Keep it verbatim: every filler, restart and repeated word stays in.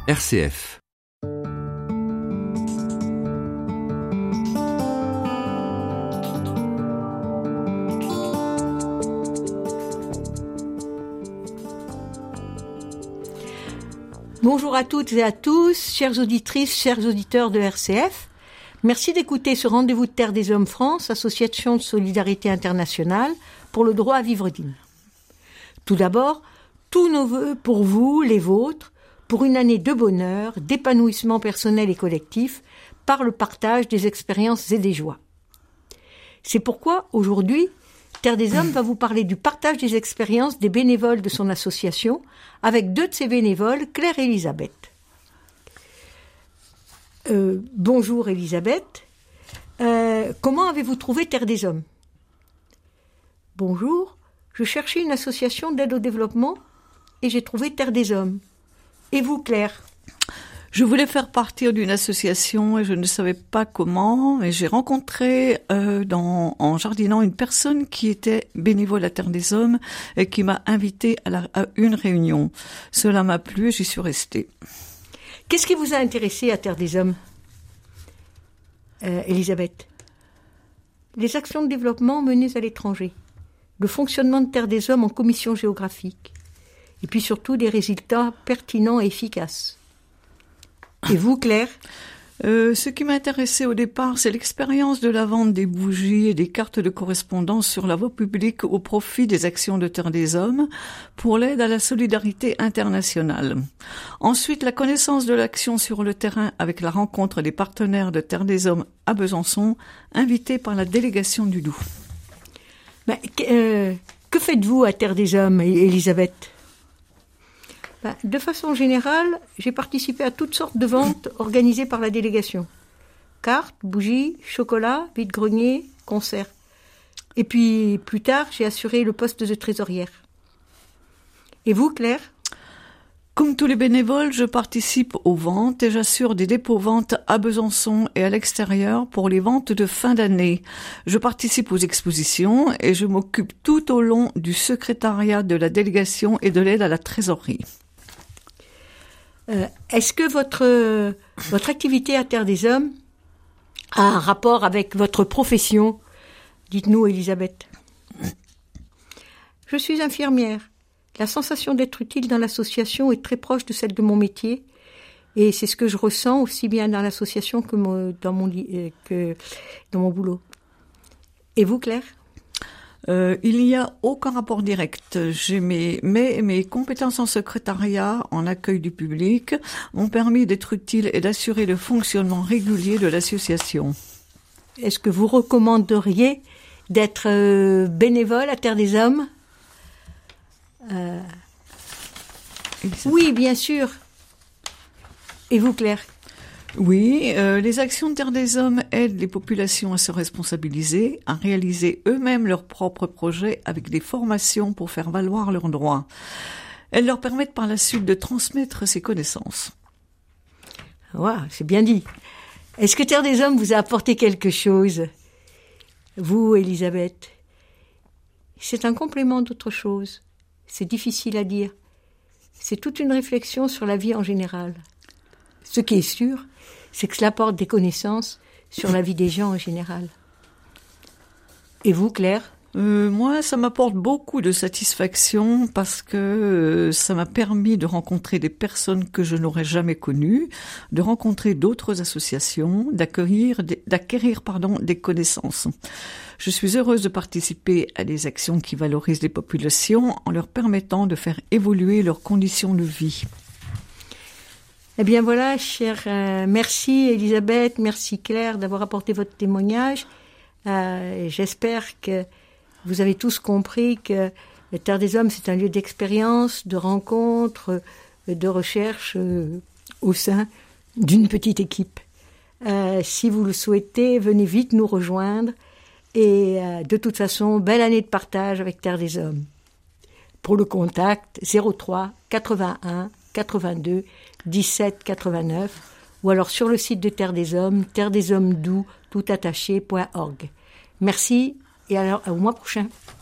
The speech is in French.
R C F. Bonjour à toutes et à tous, chères auditrices, chers auditeurs de R C F. Merci d'écouter ce rendez-vous de Terre des Hommes France, association de solidarité internationale pour le droit à vivre digne. Tout d'abord, tous nos vœux pour vous, les vôtres, pour une année de bonheur, d'épanouissement personnel et collectif, par le partage des expériences et des joies. C'est pourquoi, aujourd'hui, Terre des Hommes va vous parler du partage des expériences des bénévoles de son association, avec deux de ses bénévoles, Claire et Elisabeth. Euh, bonjour Elisabeth, euh, comment avez-vous trouvé Terre des Hommes ? Bonjour, je cherchais une association d'aide au développement et j'ai trouvé Terre des Hommes. Et vous Claire ? Je voulais faire partie d'une association et je ne savais pas comment. Et j'ai rencontré euh, dans, en jardinant une personne qui était bénévole à Terre des Hommes et qui m'a invitée à, la, à une réunion. Cela m'a plu et j'y suis restée. Qu'est-ce qui vous a intéressé à Terre des Hommes, euh, Elisabeth ? Les actions de développement menées à l'étranger, le fonctionnement de Terre des Hommes en commission géographique, et puis surtout des résultats pertinents et efficaces. Et vous, Claire ? Euh, ce qui m'intéressait au départ, c'est l'expérience de la vente des bougies et des cartes de correspondance sur la voie publique au profit des actions de Terre des Hommes pour l'aide à la solidarité internationale. Ensuite, la connaissance de l'action sur le terrain avec la rencontre des partenaires de Terre des Hommes à Besançon, invités par la délégation du Doubs. Ben, euh, que faites-vous à Terre des Hommes, Elisabeth ? Ben, de façon générale, j'ai participé à toutes sortes de ventes organisées par la délégation. Cartes, bougies, chocolat, vide-grenier, concerts. Et puis, plus tard, j'ai assuré le poste de trésorière. Et vous, Claire ? Comme tous les bénévoles, je participe aux ventes et j'assure des dépôts-ventes à Besançon et à l'extérieur pour les ventes de fin d'année. Je participe aux expositions et je m'occupe tout au long du secrétariat de la délégation et de l'aide à la trésorerie. Euh, est-ce que votre, euh, votre activité à Terre des Hommes a un rapport avec votre profession ? Dites-nous, Elisabeth. Je suis infirmière. La sensation d'être utile dans l'association est très proche de celle de mon métier. Et c'est ce que je ressens aussi bien dans l'association que, mon, dans, mon, euh, que dans mon boulot. Et vous, Claire ? Euh, il n'y a aucun rapport direct. J'ai mes, mes, mes compétences en secrétariat, en accueil du public, m'ont permis d'être utile et d'assurer le fonctionnement régulier de l'association. Est-ce que vous recommanderiez d'être euh, bénévole à Terre des Hommes ? euh... Oui, bien sûr. Et vous, Claire ? Oui, euh, les actions de Terre des Hommes aident les populations à se responsabiliser, à réaliser eux-mêmes leurs propres projets avec des formations pour faire valoir leurs droits. Elles leur permettent par la suite de transmettre ces connaissances. Ouais, c'est bien dit. Est-ce que Terre des Hommes vous a apporté quelque chose ? Vous, Elisabeth ? C'est un complément d'autre chose. C'est difficile à dire. C'est toute une réflexion sur la vie en général. Ce qui est sûr, c'est que cela apporte des connaissances sur la vie des gens en général. Et vous, Claire ? Euh, moi, ça m'apporte beaucoup de satisfaction parce que euh, ça m'a permis de rencontrer des personnes que je n'aurais jamais connues, de rencontrer d'autres associations, d'accueillir, d'acquérir pardon, des connaissances. Je suis heureuse de participer à des actions qui valorisent les populations en leur permettant de faire évoluer leurs conditions de vie. Eh bien voilà, chère, euh, merci Elisabeth, merci Claire d'avoir apporté votre témoignage. Euh, j'espère que vous avez tous compris que la Terre des Hommes, c'est un lieu d'expérience, de rencontre, de recherche euh, au sein d'une petite équipe. Euh, si vous le souhaitez, venez vite nous rejoindre. Et euh, de toute façon, belle année de partage avec Terre des Hommes. Pour le contact, zéro trois quatre-vingt-un quatre-vingt-deux dix-sept quatre-vingt-neuf ou alors sur le site de Terre des Hommes, terre des hommes doux, tout attaché point org. Merci et alors au mois prochain.